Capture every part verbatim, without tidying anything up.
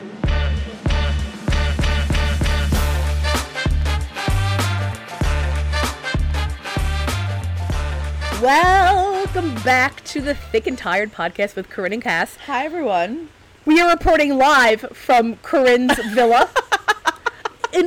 Welcome back to the Thick and Tired podcast with Corinne and Cass. Hi, everyone. We are reporting live from Corinne's villa. In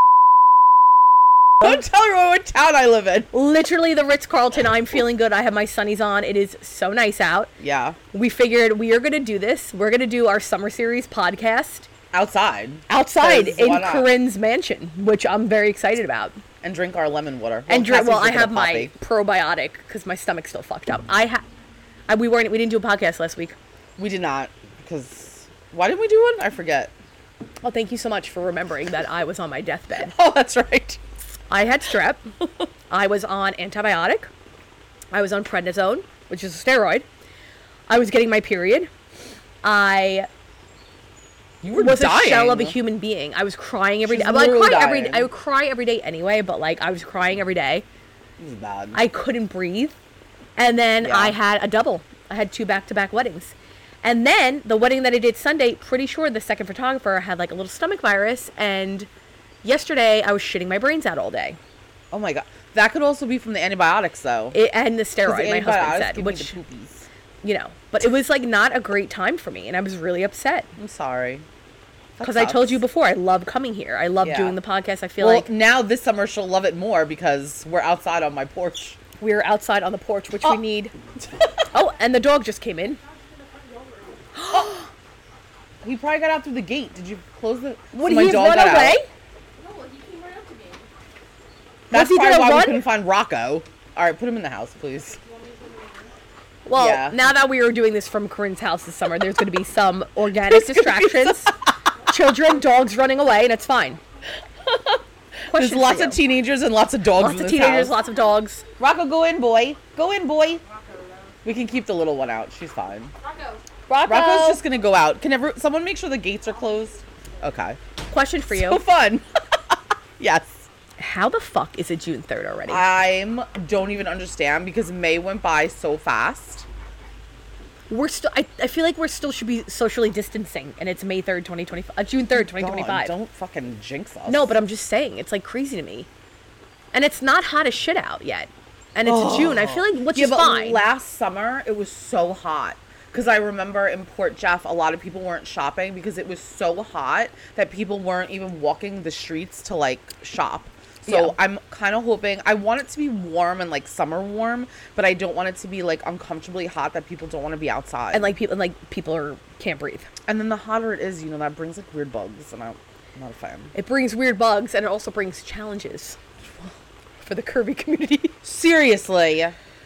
Don't tell everyone what town I live in. Literally the Ritz-Carlton. I'm feeling good. I have my sunnies on. It is so nice out. Yeah. We figured we are going to do this. We're going to do our summer series podcast. Outside. Outside in Corinne's mansion, which I'm very excited about. And drink our lemon water. And drink. Well, I have my probiotic because my stomach's still fucked up. I ha- I, we weren't. We didn't do a podcast last week. We did not because why didn't we do one? I forget. Well, thank you so much for remembering that I was on my deathbed. Oh, that's right. I had strep. I was on antibiotic. I was on prednisone, which is a steroid. I was getting my period. I. You were was dying. a shell of a human being. I was crying every She's day. Well, I cried dying. every. I would cry every day anyway, but like I was crying every day. This is bad. I couldn't breathe, and then Yeah. I had a double. I had two back-to-back weddings, and then the wedding that I did Sunday. Pretty sure the second photographer had like a little stomach virus, and yesterday I was shitting my brains out all day. Oh my god, that could also be from the antibiotics, though. It, and the steroid, The my husband said, give me which the poopies. you know, but it was like not a great time for me, and I was really upset. I'm sorry. Because I told you before, I love coming here. I love Yeah. doing the podcast. I feel Well, like now this summer she'll love it more because we're outside on my porch. we're outside on the porch, which Oh. we need. Oh, and the dog just came in. He probably got out through the gate. Did you close the? Would so my he dog run got out. away? No, he came right up to me. That's Was he probably gonna why we run? couldn't find Rocco. All right, put him in the house, please. Well, Yeah. now that we are doing this from Corinne's house this summer, there's going to be some organic distractions. Children, dogs running away, and it's fine. There's Question lots for of you. teenagers and lots of dogs Lots in of this teenagers, house. lots of dogs. Rocco, go in, boy. Go in, boy. We can keep the little one out. She's fine. Rocco. Rocco. Rocco's just gonna go out. Can ever someone make sure the gates are closed? Okay. Question for you. So fun. Yes. How the fuck is it June third already? I'm don't even understand because May went by so fast. We're still. I, I feel like we're still should be socially distancing, and it's May third, twenty twenty five. Uh, June third, twenty twenty five. God, don't fucking jinx us. No, but I'm just saying, it's like crazy to me. And it's not hot as shit out yet. And it's June. I feel like, which yeah, is but fine. last summer it was so hot. Because I remember in Port Jeff, a lot of people weren't shopping because it was so hot that people weren't even walking the streets to like shop. So Yeah. I'm kind of hoping, I want it to be warm and like summer warm, but I don't want it to be like uncomfortably hot that people don't want to be outside. and like people, like people are can't breathe. and then the hotter it is, you know, that brings like weird bugs, and I'm not a fan. It brings weird bugs, and it also brings challenges for the curvy community. Seriously.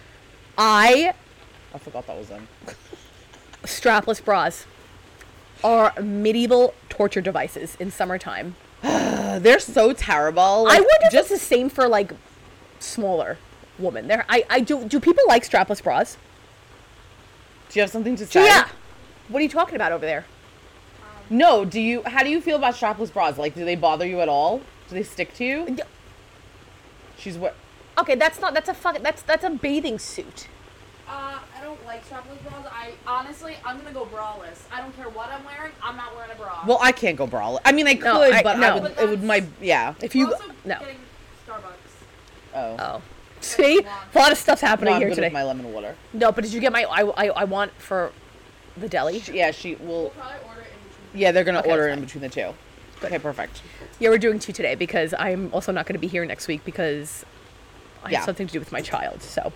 I I forgot that was in. strapless bras are medieval torture devices in summertime. They're so terrible. I Like, wonder if just it's the same for like smaller women. There, I, I do. Do people like strapless bras? do you have something to say? Yeah. What are you talking about over there? No, do you, how do you feel about strapless bras? Like, do they bother you at all? Do they stick to you? Yeah. She's what? Okay, that's not. That's a fucking. That's that's a bathing suit. Uh, I don't like strapless bras. I honestly, I'm gonna go braless. I don't care what I'm wearing. I'm not wearing a bra. Well, I can't go braless. I mean, I could, No, I- but no. I would, it would my, yeah. If I'm you also no. getting Starbucks. Oh. Oh. See, a lot of stuff's No, happening I'm here good today. with my lemon water. No, but did you get my? I, I, I want for the deli. She, yeah, she will. We'll probably order it in between. Yeah, they're gonna Okay, order that's in fine. between the two. Okay, perfect. Yeah, we're doing two today because I'm also not going to be here next week because I Yeah. have something to do with my child. So,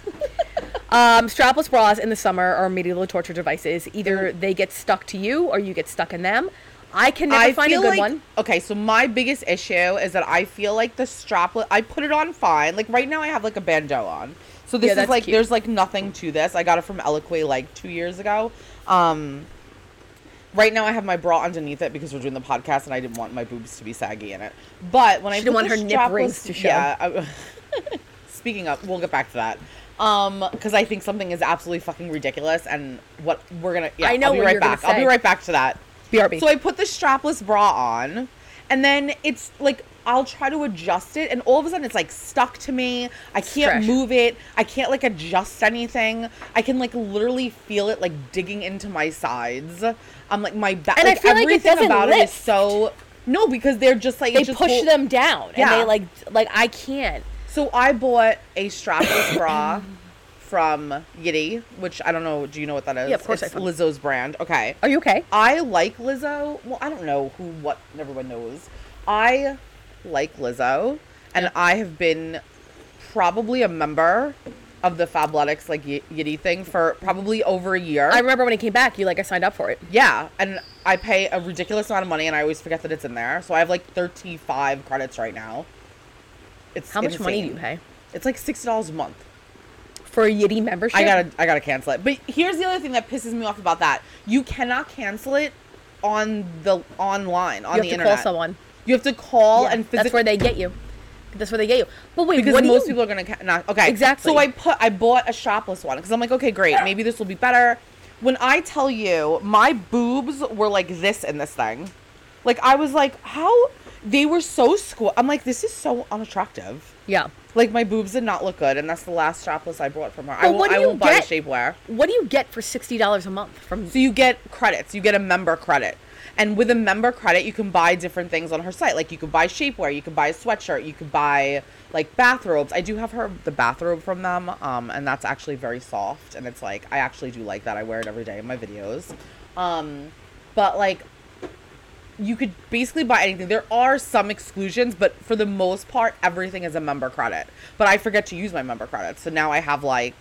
um, strapless bras in the summer are medieval torture devices. Either they get stuck to you or you get stuck in them. I can never I find a feel good like, one. Okay, so my biggest issue is that I feel like the straplet, I put it on fine. Like right now I have like a bandeau on. So this Yeah, is that's like, cute. there's like nothing to this. I got it from Eloquay like two years ago. Um, right now I have my bra underneath it because we're doing the podcast and I didn't want my boobs to be saggy in it. But when I She didn't put want the her nip strapless- rings to show. Yeah. I, speaking of, we'll get back to that. Um, because I think something is absolutely fucking ridiculous and what we're gonna, yeah, I know I'll be what right you're gonna back. I'll be say. right back to that. B R B. So I put the strapless bra on, and then it's like I'll try to adjust it, and all of a sudden it's like stuck to me. I can't Trash. move it. I can't like adjust anything. I can like literally feel it like digging into my sides. I'm like my back. And I like, feel like it everything doesn't about it is lift. so. No, because they're just like They it just push hold- them down, Yeah. and they like like I can't. So I bought a strapless bra from Yitty, which I don't know. Do you know what that is? Yeah, of course It's I do. Lizzo's brand. Okay. Are you okay? I like Lizzo. Well, I don't know who, what, everyone knows. I like Lizzo, and Yeah. I have been probably a member of the Fabletics like y- Yitty thing for probably over a year. I remember when it came back, you like I signed up for it. yeah, and I pay a ridiculous amount of money, and I always forget that it's in there. So I have like thirty-five credits right now. It's How much money do insane. you pay It's like sixty dollars a month. for a Yitty membership? I gotta, I gotta cancel it. But here's the other thing that pisses me off about that: you cannot cancel it on the online on You the have to internet. call someone. You have to call Yeah, and physically. that's where they get you. That's where they get you. But wait, because what do most you? people are gonna ca- not okay. Exactly. So I put, I bought a strapless one because I'm like, okay, great, maybe this will be better. When I tell you, my boobs were like this in this thing, like I was like, how they were so squat. I'm like, this is so unattractive. Yeah. Like my boobs did not look good, and that's the last strapless I bought from her. I But won't, what do I you won't buy get? the shapewear. What do you get for sixty dollars a month from? So you get credits. You get a member credit. And with a member credit, you can buy different things on her site. Like you could buy shapewear, you could buy a sweatshirt, you could buy like bathrobes. I do have her the bathrobe from them, um, and that's actually very soft. And it's like I actually do like that. I wear it every day in my videos. Um, but like you could basically buy anything. There are some exclusions, but for the most part, everything is a member credit. But I forget to use my member credits, so now I have like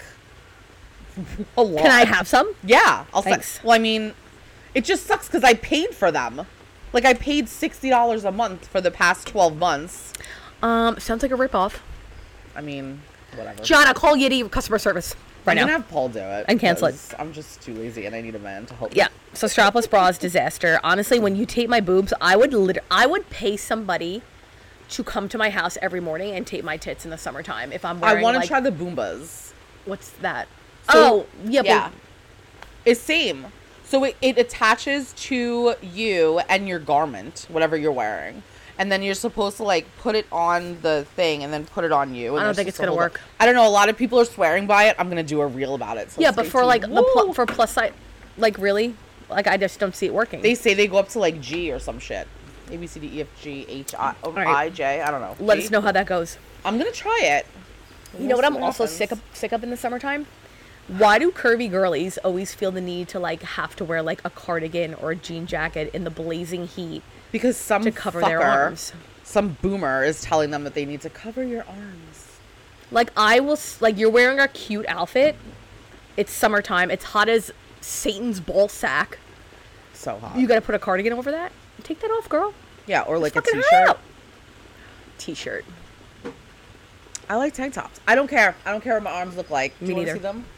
a lot. Can I have some? Yeah, I'll send. Thanks. Well, I mean, it just sucks because I paid for them. Like I paid sixty dollars a month for the past twelve months. Um, sounds like a ripoff. I mean, whatever. John, I'll call Yitty customer service right I'm now. gonna have Paul do it And cancel it. because I'm just too lazy and I need a man to help. Yeah. me. So strapless bras disaster. Honestly, when you tape my boobs, I would lit- I would pay somebody to come to my house every morning and tape my tits in the summertime if I'm wearing. I want to like, try the Boombas. What's that? So- oh, yeah, yeah. but It's same. So it, it attaches to you and your garment, whatever you're wearing. And then you're supposed to like put it on the thing and then put it on you. And I don't they're think it's supposed gonna to hold work. it. I don't know. A lot of people are swearing by it. I'm gonna do a reel about it. So yeah, stay but for tuned. like the pl- Woo! for plus size, like really, like I just don't see it working. They say they go up to like G or some shit. A B C D E F G H I or right. I J. I don't know. Let G? us know how that goes. I'm gonna try it. You know what We'll I'm see also happens. sick of sick of in the summertime? Why do curvy girlies always feel the need to like have to wear like a cardigan or a jean jacket in the blazing heat Because some to cover fucker, their arms? some boomer is telling them that they need to cover your arms. Like I will s- like you're wearing a cute outfit. It's summertime. It's hot as Satan's ball sack. So hot. You got to put a cardigan over that? Take that off, girl. yeah, or like a Fucking t-shirt. hot. T-shirt. I like tank tops. I don't care. I don't care what my arms look like. Do Me you want to neither. see them?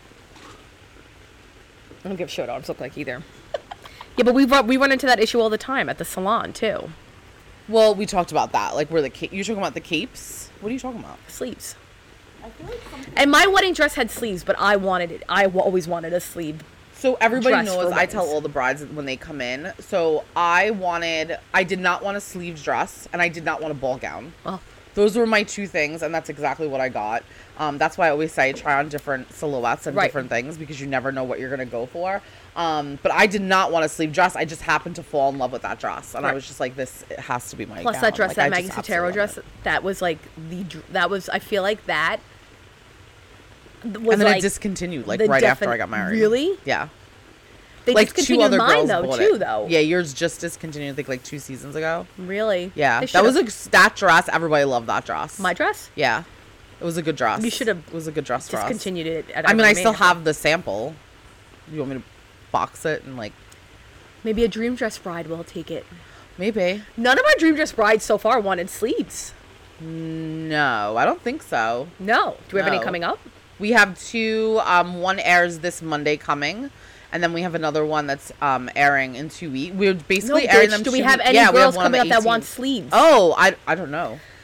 I don't give a shit what arms look like either. Yeah, but we run, we run into that issue all the time at the salon too. Well, we talked about that. Like, where the ca- you're talking about the capes. What are you talking about? Sleeves. I feel like something. And my wedding dress had sleeves, but I wanted it. I w- always wanted a sleeve. So everybody Dress knows for I tell weddings. all the brides when they come in. So I wanted, I did not want a sleeves dress, and I did not want a ball gown. Well, Those were my two things, and that's exactly what I got. Um, that's why I always say try on different silhouettes and Right. different things because you never know what you're gonna go for. Um, but I did not want a sleeve dress. I just happened to fall in love with that dress, and I Right. was just like, "This it has to be my." plus gown. that dress, Like, that I Maggie just Sotero absolutely dress, love it. that was like the dr- that was. I feel like that th- was And then like it discontinued like the right after defin- I got married. Really? Yeah. they Like two discontinued other mine girls though bought too it. though. Yeah, yours just discontinued. I think like two seasons ago. Really? Yeah, They that was should've- a that dress. Everybody loved that dress. my dress. Yeah, it was a good dress. You should have It was a good dress for us. Discontinued it. At I mean, I Evergreen still Manor. have the sample. You want me to box it and like Maybe a dream dress bride will take it. maybe? None of my dream dress brides so far wanted sleeves. No, I don't think so. No. Do we have any No. coming up? We have two. Um, one airs this Monday coming, and then we have another one that's um airing in two weeks. We're No, basically airing bitch. them. Do we two have week- any yeah, we have girls one on coming the up that want eighteenth. sleeves? Oh, I I don't know.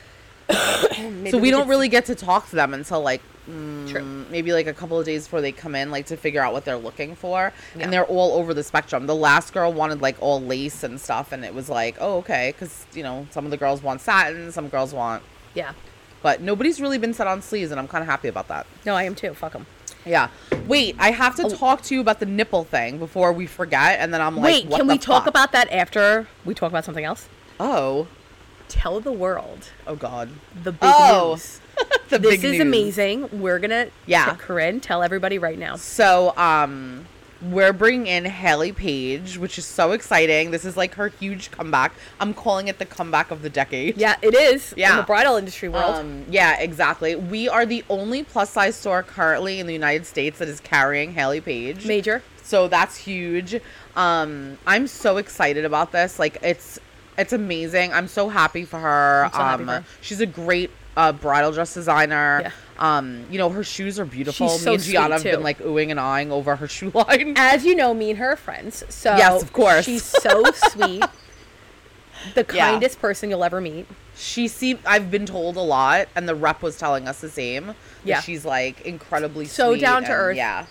Maybe so we don't could- really get to talk to them until like mm, True. maybe like a couple of days before they come in, like to figure out what they're looking for. Yeah. And they're all over the spectrum. The last girl wanted like all lace and stuff, and it was like, oh, okay, because you know some of the girls want satin, some girls want, Yeah. but nobody's really been set on sleeves, and I'm kind of happy about that. No, I am too. Fuck them. Yeah. Wait, I have to Oh. talk to you about the nipple thing before we forget, and then I'm like, Wait, what can the we talk fuck? about that after we talk about something else? Oh, Tell the world oh God, the big Oh. news. the This big is news. amazing. We're gonna Yeah. yeah. Corinne, tell everybody right now. So, um, we're bringing in Haley Page, which is so exciting. This is like her huge comeback. I'm calling it the comeback of the decade. Yeah, it is. Yeah. In the bridal industry world. Um, yeah, exactly. We are the only plus size store currently in the United States that is carrying Haley Page. Major. So that's huge. Um, I'm so excited about this. Like it's it's amazing. I'm so happy for her. I'm so happy um, for her. She's a great uh, bridal dress designer. Yeah. Um, you know, her shoes are beautiful. She's Me so and Gianna sweet, have too. been like oohing and ahhing over her shoe line. As you know, me and her are friends. So Yes, of course. She's so sweet. The Yeah. kindest person you'll ever meet. She seemed, I've been told a lot, and the rep was telling us the same. that Yeah. She's like incredibly So sweet down to and- earth. Yeah.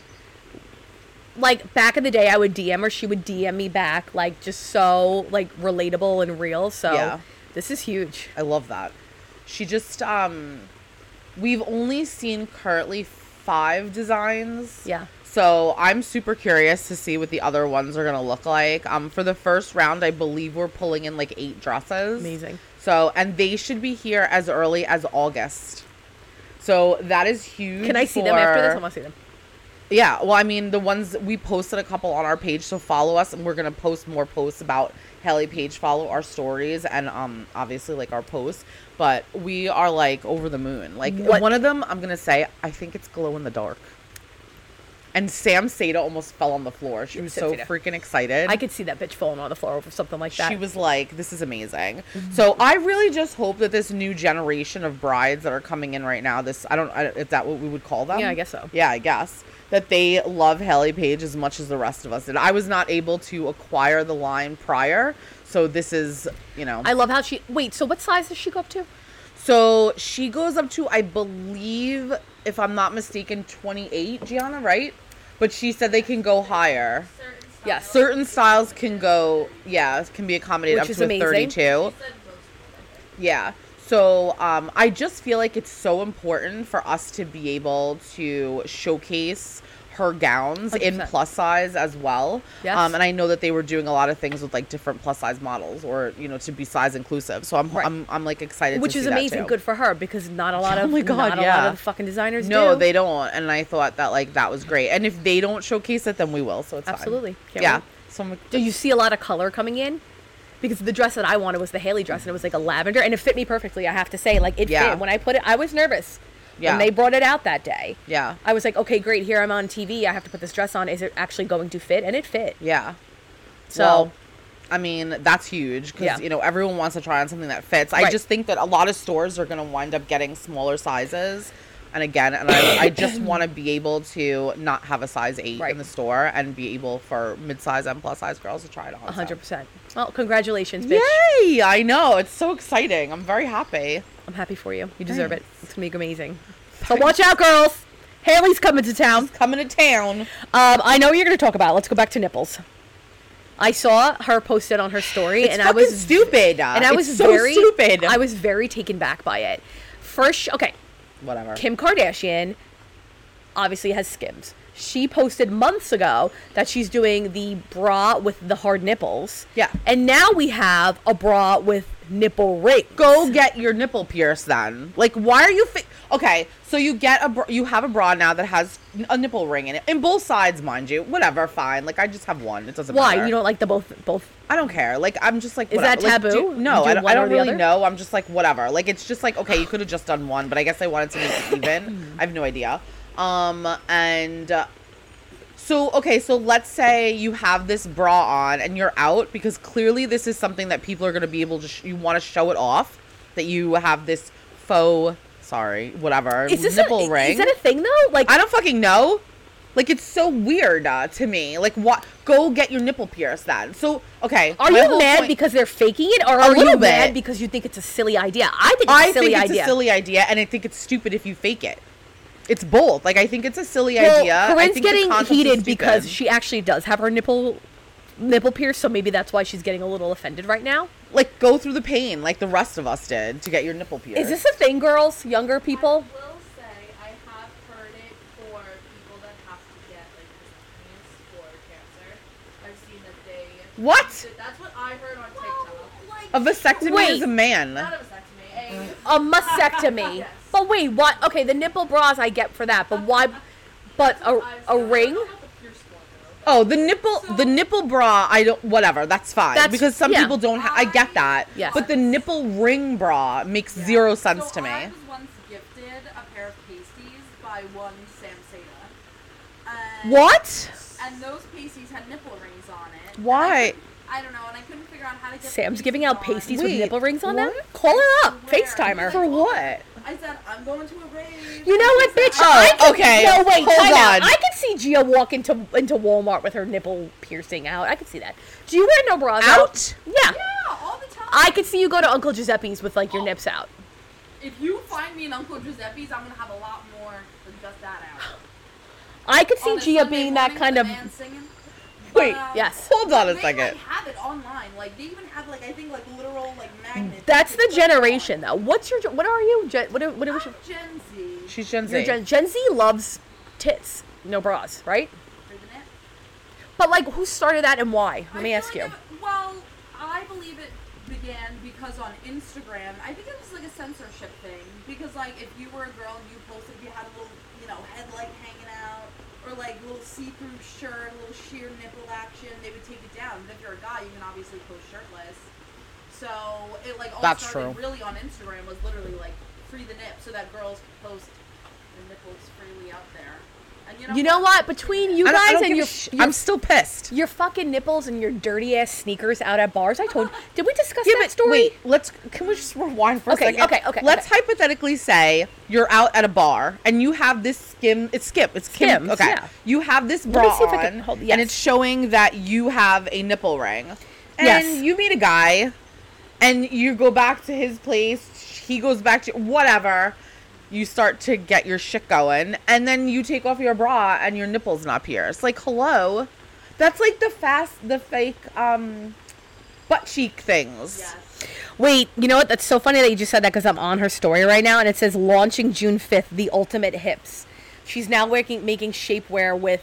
Like back in the day, I would D M her. She would D M me back. Like just so like relatable and real. So Yeah. this is huge. I love that. She just, um, we've only seen currently five designs. Yeah. So I'm super curious to see what the other ones are gonna look like. Um, for the first round, I believe we're pulling in like eight dresses. Amazing. So, and they should be here as early as August. So that is huge. Can I see them after this? for- I want to see them. Yeah, well, I mean, the ones we posted a couple on our page, so follow us, and we're gonna post more posts about Haley Page. Follow our stories and um, obviously like our posts. But we are like over the moon. Like What- one of them, I'm gonna say, I think it's glow in the dark. And Sam Seda almost fell on the floor. She was Sam so Seda. freaking excited. I could see that bitch falling on the floor over something like that. She was like, this is amazing. So I really just hope that this new generation of brides that are coming in right now, this, I don't, I, is that what we would call them? Yeah, I guess so. Yeah, I guess. That they love Haley Page as much as the rest of us did. I was not able to acquire the line prior. So this is, you know. I love how she. Wait, so what size does she go up to? So she goes up to, I believe, if I'm not mistaken, twenty-eight, Gianna, right? But she said they can go higher. Certain styles. Yes. Certain styles can go, yeah, can be accommodated Which up is to a amazing. thirty-two. She said most of them, I think. Yeah. So um, I just feel like it's so important for us to be able to showcase her gowns one hundred in percent. plus size as well. Yes. Um, and I know that they were doing a lot of things with like different plus size models, or you know, to be size inclusive. So I'm Right. I'm, I'm like excited. Which to is see that, amazing. too. Good for her because not a lot Oh of my God, not a lot yeah. of the fucking designers No, do. they don't. And I thought that like that was great. And if they don't showcase it, then we will. So it's fine. Absolutely. Can't Yeah. wait. So I'm, Do you see a lot of color coming in? Because the dress that I wanted was the Haley dress, and it was like a lavender, and it fit me perfectly. I have to say, like it Yeah. fit. When I put it, I was nervous Yeah. when they brought it out that day. yeah. I was like, okay, great. Here I'm on T V. I have to put this dress on. Is it actually going to fit? And it fit. Yeah. So Well, I mean, that's huge because, Yeah. you know, everyone wants to try on something that fits. I Right. just think that a lot of stores are going to wind up getting smaller sizes. And again, and I, I just want to be able to not have a size eight Right. in the store and be able for mid-size and plus-size girls to try it on. a hundred so. percent. Well, congratulations, bitch. Yay! I know. It's so exciting. I'm very happy. I'm happy for you. You deserve it. Thanks. It's gonna be amazing. So watch out, girls. Haley's coming to town. Coming to town. Um, I know what you're gonna talk about. Let's go back to nipples. I saw her posted on her story, It's and I fucking was stupid. and I It's was so very stupid. I was very taken back by it. First, okay, Whatever. Kim Kardashian obviously has Skims. She posted months ago that she's doing the bra with the hard nipples. Yeah. And now we have a bra with nipple rings. Go get your nipple pierced then. Like, why are you fi- okay? So you get a bra- you have a bra now that has a nipple ring in it, in both sides, mind you. Whatever, fine. Like, I just have one. It doesn't Why? matter. You don't like the both both I don't care. Like, I'm just like, Is whatever. that Like, taboo? do- no, You do I don't, one I or don't the really other? know. I'm just like, whatever. Like, it's just like, okay, you could have just done one, but I guess I wanted to make it even. I have no idea. Um, and. Uh, So, okay, so let's say you have this bra on and you're out because clearly this is something that people are going to be able to, sh- you want to show it off, that you have this faux, sorry, whatever, Is this nipple a, ring. Is that a thing though? Like I don't fucking know. Like, it's so weird uh, to me. Like, what? Go get your nipple pierced then. So, okay. Are my you whole mad point- because they're faking it, or A are you little mad bit. because you think it's a silly idea? I think it's I a silly think it's idea. a silly idea, and I think it's stupid if you fake it. It's both. Like, I think it's a silly well, idea. I Corinne's think the getting concept is heated because stupid. she actually does have her nipple nipple pierced, so maybe that's why she's getting a little offended right now. Like, go through the pain like the rest of us did to get your nipple pierced. Is this a thing, girls? Younger people? I will say I have heard it for people that have to get like vasectomies for cancer. I've seen that they. What? That's what I heard on TikTok. Like, A vasectomy Wait. is a man. not a vasectomy. A A mastectomy. Yes. But wait, what? Okay, the nipple bras I get for that, but why? But a, I've a seen. ring? I don't know about the pierced one, though. Oh, the nipple, the nipple bra. I don't. Whatever. That's fine. That's- because some yeah. people don't. Ha- I get that. Yes. But the nipple ring bra makes Yeah. zero sense so to me. I was once gifted a pair of pasties by one Sam Seda. And, What? And those pasties had nipple rings on it. And I Why? couldn't- I don't know, and I couldn't figure out how to get the Sam's giving out on. pasties Wait, with nipple rings on them? what? Call her up. Swear. FaceTime her. For what? I said, I'm going to a rave. You know what, bitch? Oh, I could, okay. No, wait, Hold time out. on. I could see Gia walk into into Walmart with her nipple piercing out. I could see that. Do you wear no bras out? Out? Yeah. Yeah, all the time. I could see you go to Uncle Giuseppe's with like your nips out. If you find me in Uncle Giuseppe's, I'm going to have a lot more than just that out. I could see On a Gia Sunday being that morning kind with of. a man singing. Wait, But, um, yes. Hold on a they, second. Like, have it online. Like, they even have, like, I think, like, literal, like, magnets. That's you the can put on. generation, though. What's your? What are you? Gen, what? Are, what? Are, I'm what Gen Z. She's Gen Z. your Gen, Gen Z loves tits, no bras, right? Isn't it? But like, who started that and why? Let I me feel ask like you. it- well, I believe it began because on Instagram, I think it was like a censorship thing. Because like, if you were a girl and you posted, you had a little, you know, headlight hanging out, or like a little see-through shirt, a little sheer nipple action, they would take it down. But if you're a guy, you can obviously post shirtless. So it like all That's started true. really on Instagram was literally like free the nip, so that girls could post the nipples freely out there. And you know, You know what? Between you I don't- I guys don't and give a your, sh- your I'm still pissed. your fucking nipples and your dirty ass sneakers out at bars. I told. Did we discuss Yeah, that but story? wait. Let's. Can we just rewind for Okay, a second? okay, okay, Let's okay. hypothetically say you're out at a bar and you have this skim. It's skip. It's Kim. Skims, Okay. yeah. You have this me bra see if I on, can hold- and yes. it's showing that you have a nipple ring. And Yes. you meet a guy, and you go back to his place. He goes back to whatever. You start to get your shit going, and then you take off your bra, and your nipple's not pierced. Like, hello, that's like the fast, the fake, um, butt cheek things. yes. Wait, you know what? That's so funny that you just said that because I'm on her story right now, and it says launching June fifth, the ultimate hips. She's now working, making shapewear with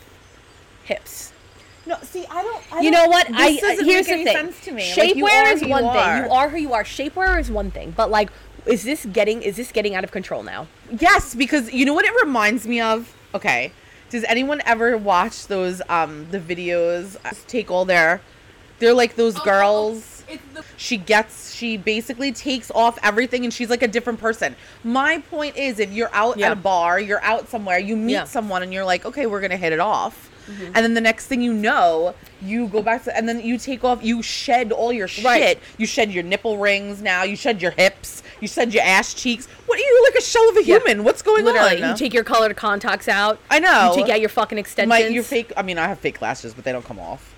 hips. No, see, I don't. I You don't- know what? This I doesn't here's make any the thing. sense to me. Shapewear Like, you are is who one you thing. are. You are who you are. Shapewear is one thing, but like, is this getting is this getting out of control now? Yes, because you know what it reminds me of? Okay. Does anyone ever watch those um the videos take all their they're like those Oh, girls It's the she gets she basically takes off everything and she's like a different person. My point is if you're out Yeah. at a bar, you're out somewhere, you meet Yeah. someone and you're like, "Okay, we're going to hit it off." And then the next thing you know, you go back to, and then you take off, you shed all your shit. Right. You shed your nipple rings now, you shed your hips, you shed your ass cheeks. What are you like a shell of a Yeah. human? What's going Literally, on? you take your colored contacts out. I know. You take out your fucking extensions. My, your fake, I mean, I have fake lashes, but they don't come off.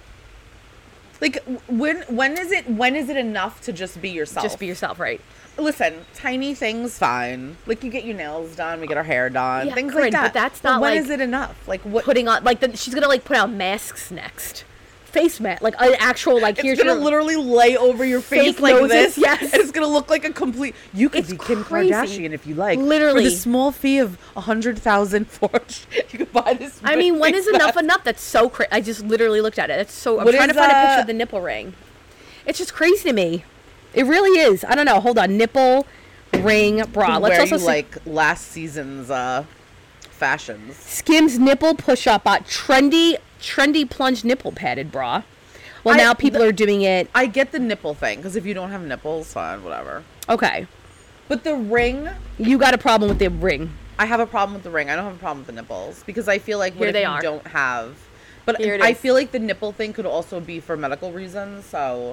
Like, when when is it when is it enough to just be yourself? Just be yourself, right? Listen, tiny things, fine. Like, you get your nails done, we get our hair done, Yeah, things Corinne, like that. but that's not when like- is it enough? Like, what? Putting on like the, she's gonna like put out masks next, face mask, like an actual like It's here's gonna your literally lay over your face fake like noses, this. yes. And it's gonna look like a complete. You could It's be Kim crazy. Kardashian if you like. Literally. for the small fee of a hundred thousand for you could buy this. I mean, when face is enough mask. enough? That's so crazy. I just literally looked at it. It's so. I'm What trying is, to find a picture uh, of the nipple ring. It's just crazy to me. It really is. I don't know. Hold on. Nipple ring bra. Let's Wear also you see like last season's uh fashions. Skims nipple push up bot trendy trendy plunge nipple padded bra. Well, I- now people are doing it. I get the nipple thing because if you don't have nipples, fine, whatever. Okay, But the ring, you got a problem with the ring. I have a problem with the ring. I don't have a problem with the nipples because I feel like what Here if they you are. don't have. But Here it I is. feel like the nipple thing could also be for medical reasons. So,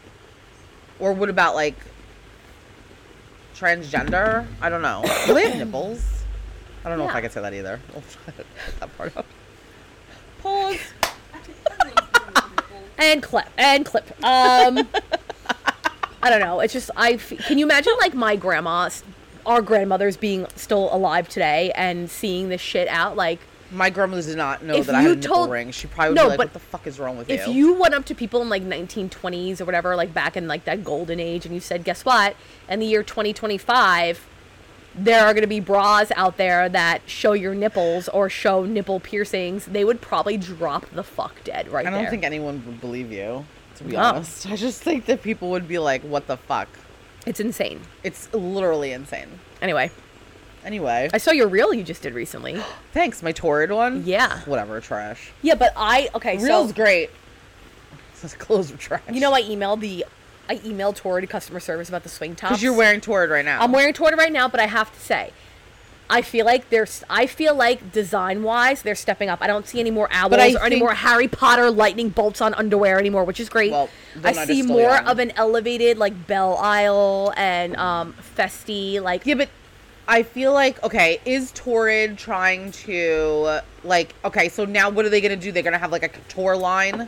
or what about like transgender? I don't know. Do they have nipples? I don't know if Yeah. I could say that either. We'll try to cut that part out. Pause. And clip. And clip. Um, I don't know. It's just, I, f- can you imagine like my grandma, our grandmothers being still alive today and seeing this shit out? Like, My grandmother did not know If that I had you a nipple told- ring. She probably would No, be like, but what the fuck is wrong with if you? you went up to people in like nineteen twenties or whatever, like back in like that golden age, and you said, guess what? In the year twenty twenty-five, there are going to be bras out there that show your nipples or show nipple piercings, they would probably drop the fuck dead right I don't there. think anyone would believe you, to be No. honest. I just think that people would be like, what the fuck? It's insane. It's literally insane. Anyway, Anyway, I saw your reel you just did recently. thanks. My Torrid one? Yeah. Whatever, trash. Yeah, but I, okay, Reel's so, great. Clothes are trash. you know, I emailed the, I emailed Torrid customer service about the swing tops. Because you're wearing Torrid right now. I'm wearing Torrid right now, but I have to say, I feel like there's, I feel like design-wise, they're stepping up. I don't see any more owls But I or any think- more Harry Potter lightning bolts on underwear anymore, which is great. Well, I those are see still more young. of an elevated, like, Belle Isle and um, Festi, like, Yeah, but I feel like, okay, is Torrid trying to, like, okay, so now what are they going to do? They're going to have, like, a couture line?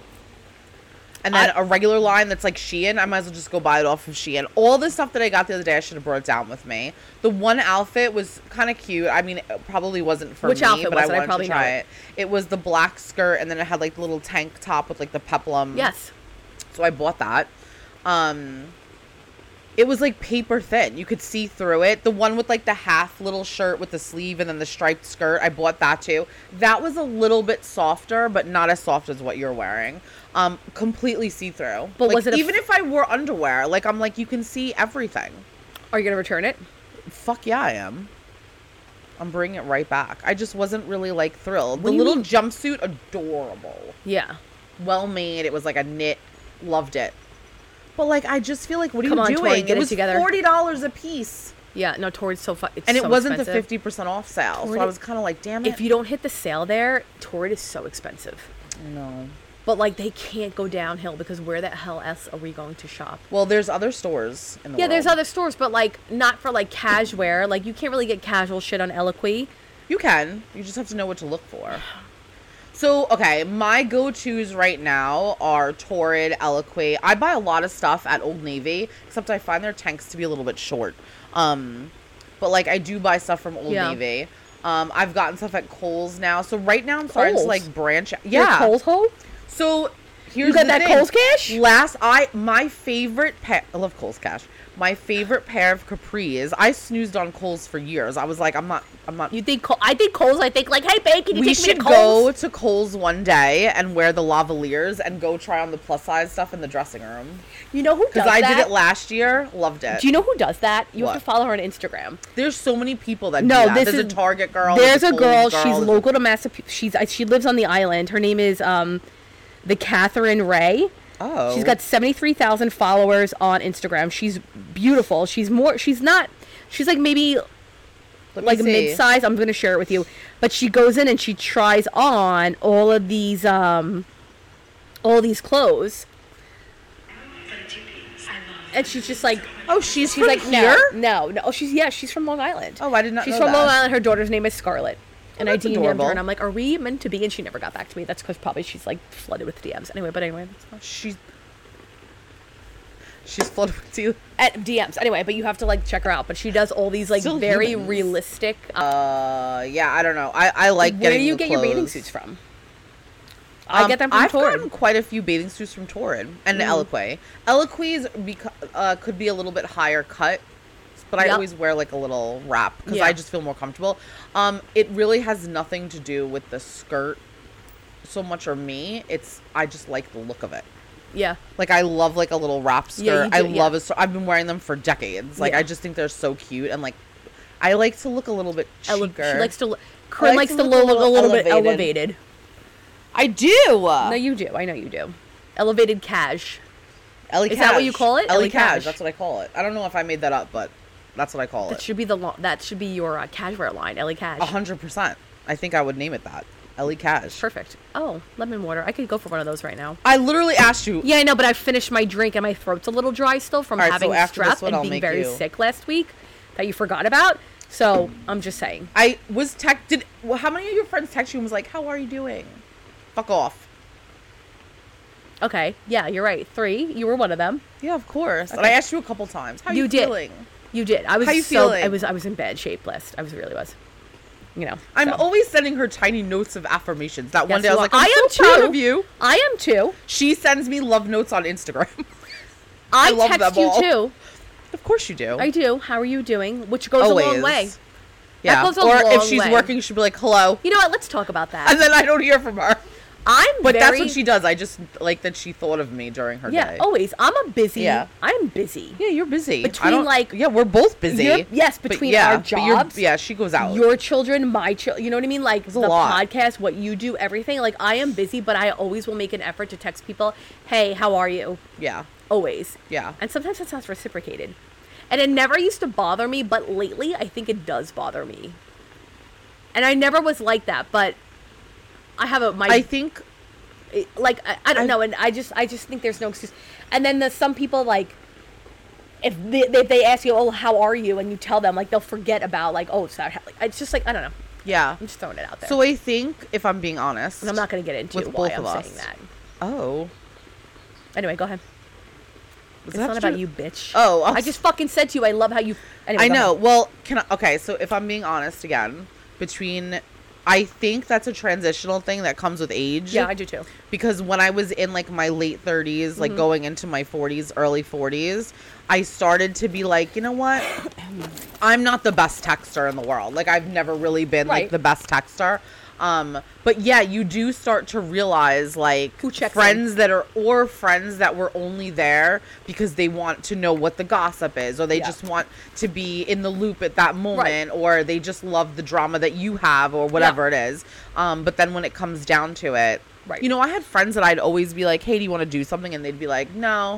And then I- a regular line that's, like, Shein? I might as well just go buy it off of Shein. All the stuff that I got the other day, I should have brought it down with me. The one outfit was kind of cute. I mean, it probably wasn't for Which me, outfit but was I it? I wanted probably to try know it. It was the black skirt, and then it had, like, the little tank top with, like, the peplum. yes. So I bought that. Um, it was like paper thin. You could see through it. The one with like the half little shirt with the sleeve and then the striped skirt, I bought that too. That was a little bit softer, but not as soft as what you're wearing. Um, completely see through. But like, was it a even f- if I wore underwear? Like I'm like, you can see everything. Are you going to return it? Fuck yeah, I am. I'm bringing it right back. I just wasn't really like thrilled. What The do you little mean? jumpsuit, adorable. Yeah. Well made. It was like a knit. Loved it. But like, I just feel like, what are Come you on, doing? Tori, get it it was together. forty dollars a piece, Yeah, no, Torrid's so fun. It's and so it wasn't expensive. the fifty percent off sale. Torrid- so I was kind of like, damn it. If you don't hit the sale there, Torrid is so expensive. no. But, like, they can't go downhill because where the hell else are we going to shop? Well, there's other stores in the Yeah, world. there's other stores, but, like, not for, like, casual. Like, you can't really get casual shit on Eloquy. You can. You just have to know what to look for. So, okay, my go-tos right now are Torrid, Eloquy. I buy a lot of stuff at Old Navy, except I find their tanks to be a little bit short. Um, but, like, I do buy stuff from Old Yeah. Navy. Um, I've gotten stuff at Kohl's now. So right now I'm starting Kohl's? to, like, branch out. Your Yeah. Kohl's hole? So here's You got the that thing. Kohl's cash? Last I my favorite pair. I love Kohl's cash. My favorite pair of capris. I snoozed on Kohl's for years. I was like, I'm not. I'm not. You think Kohl- I think Kohl's, I think, like, hey, babe, can you We take me should to Kohl's? go to Kohl's one day and wear the lavaliers and go try on the plus size stuff in the dressing room. You know who does Because I that? did it last year. Loved it. Do you know who does that? You have What? to follow her on Instagram. There's so many people that No, do that. this There's is- a Target girl. There's a Kohl's girl, girl, she's there's a- local to Massachusetts. She's uh, she lives on the island. Her name is um, the Catherine Ray. Oh. She's got seventy-three thousand followers on Instagram. She's beautiful. She's more, she's not, she's like maybe Let me like see. mid-size. I'm going to share it with you. But she goes in and she tries on all of these, um, all these clothes. And she's just like, Oh, she's, she's from like, here? no, no, no. Oh, she's, yeah, she's from Long Island. Oh, I did not She's know from that. Long Island. Her daughter's name is Scarlett. And I that's D M'd her, adorable. and I'm like, are we meant to be? And she never got back to me. That's because probably she's like flooded with D Ms. Anyway, but anyway, that's fine. She's. She's flooded with you. At D Ms. Anyway, but you have to like check her out. But she does all these like Still very humans. realistic. Uh, Uh, yeah, I don't know. I, I like where getting do you the get your bathing clothes. suits from? I Um, get them from I've Torrid. gotten quite a few bathing suits from Torrid and Mm. Eloquy. Eloquy's beca- uh, could be a little bit higher cut, but I Yep. always wear like a little wrap because Yeah. I just feel more comfortable. Um, it really has nothing to do with the skirt so much or me. It's I just like the look of it. Yeah. Like I love like a little wrap skirt. Yeah, you I do, yeah. love it. So I've been wearing them for decades. Like Yeah. I just think they're so cute and like I like to look a little bit Ele- cheaper. she likes to. Look, Corinne like likes to to look a look, a little little bit elevated. elevated. I do. No, you do. I know you do. Elevated cash. Ellie Is that what you Cash. call it? Ellie Ellie Cash. Cash. That's what I call it. I don't know if I made that up, but that's what I call That it. should be the lo- that should be your uh, cashwear line, Ellie Cash. A hundred percent. I think I would name it that. Ellie Cash. Perfect. Oh, lemon water. I could go for one of those right now. I literally asked you. Yeah, I know, but I finished my drink and my throat's a little dry still from All right, having so after strep this one, and I'll being make very you- sick last week that you forgot about. So I'm just saying. I was tech. Did well, how many of your friends text you and was like, "How are you doing?" Fuck off. Okay, yeah, you're right. Three. You were one of them. Yeah, of course. And Okay. I asked you a couple times. How You you, did. feeling? You did. I was How you so feeling? I was I was in bad shape last. I was really was. You know. I'm so. always sending her tiny notes of affirmations. That one Yes, day I you was are. like, I'm I am so proud too. of you. I am too. She sends me love notes on Instagram. I, I love text them you all. too. Of course you do. I do. How are you doing? Which goes Always. a long way. Yeah. goes a or if long she's way. working, she'll be like, hello. You know what? Let's talk about that. And then I don't hear from her. I'm But very, that's what she does. I just like that she thought of me during her Yeah, day. always. I'm a busy. Yeah. I'm busy. Yeah, you're busy. I Between, don't- like, yeah, we're both busy. You're- yes, But between yeah, our but you're- jobs. Yeah, she goes out. Your children, my children. You know what I mean? Like a the lot. podcast, what you do, everything. Like I am busy, but I always will make an effort to text people. Hey, how are you? yeah, Always. yeah. And sometimes that's not reciprocated. And it never used to bother me, but lately I think it does bother me. And I never was like that, but I have a my I think it- like I, I don't I- know, and I just I just think there's no excuse. And then the some people like if they, if they ask you, oh, how are you, and you tell them, like they'll forget about like, oh, it's not how-" like it's just like I don't know. yeah. I'm just throwing it out there. So I think if I'm being honest, and I'm not going to get into with why both I'm of saying us. that. Oh, Anyway, go ahead. was It's that not about true? you, bitch. Oh, I I was- just fucking said to you, I love how you. Anyway, I go know. ahead. Well, can I, okay. So if I'm being honest again, between, I think that's a transitional thing that comes with age. Yeah, I do too. Because when I was in like my late thirties, like Mm-hmm. going into my forties, early forties, I started to be like, you know what? I'm not the best texter in the world. Like I've never really been Right. like the best texter. Um, but yeah, you do start to realize like Who checks friends that are or friends that were only there because they want to know what the gossip is, or they Yeah. just want to be in the loop at that moment, or they just love the drama that you have, or whatever it is. Um, but then when it comes down to it, Right. you know, I had friends that I'd always be like, "Hey, do you want to do something?" And they'd be like, "No,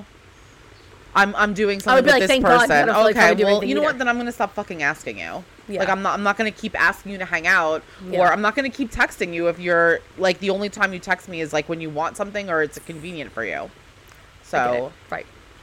I'm I'm doing something would be with like, this "Thank God, 'cause I person." don't feel like trying Okay, to do well, anything you know either. what? Then I'm gonna stop fucking asking you. Yeah. Like I'm not I'm not gonna keep asking you to hang out, Yeah. or I'm not gonna keep texting you if you're like the only time you text me is like when you want something or it's convenient for you. I get it. So right.